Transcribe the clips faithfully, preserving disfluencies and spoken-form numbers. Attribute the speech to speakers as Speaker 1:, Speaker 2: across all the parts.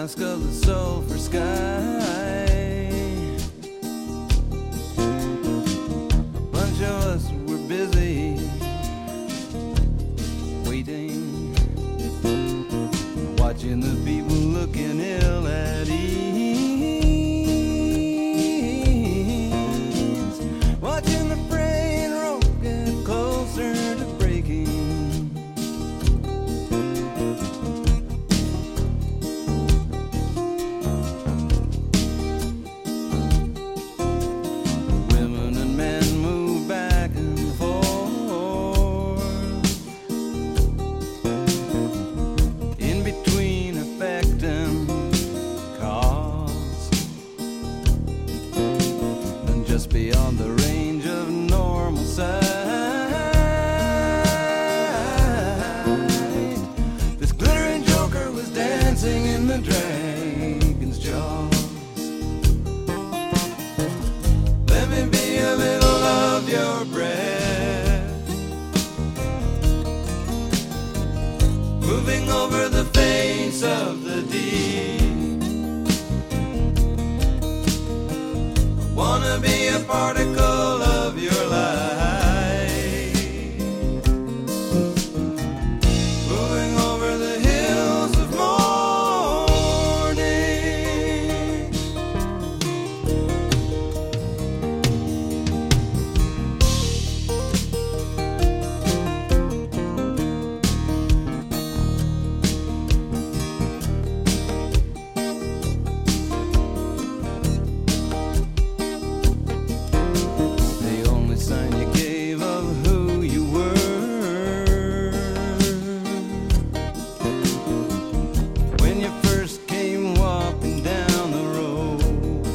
Speaker 1: mask of the sulfur sky. A bunch of us were busy waiting, watching the people looking ill at ease, watching the freight road get closer to breaking. Women and men move back and forth in between effect and cause, and just beyond the range of normal sight, this glittering joker was dancing in the dragon's jaws. Let me be a little of your breath, moving over the face of the deep. I wanna be a particle of your life, moving over the hills of morning. The only sign you gave of who you were when you first came walking down the road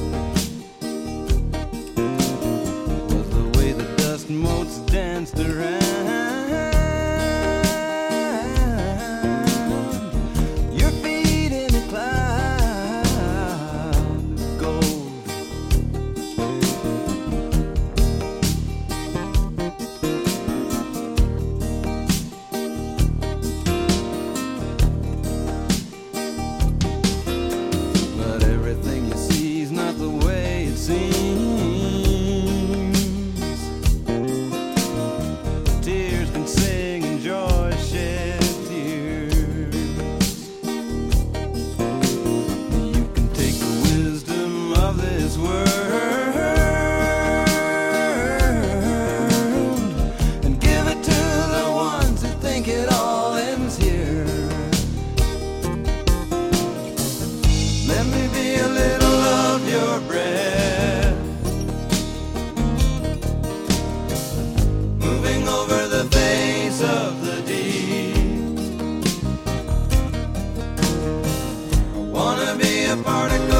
Speaker 1: was the way the dust motes danced around your feet in a cloud of gold. But everything you see is not the way it seems. Tears can sing and joy shed tears. You can take the wisdom of this world and give it to the ones who think it all ends here. Let me be a little of your breath, moving over the face of the deep. I wanna be a particle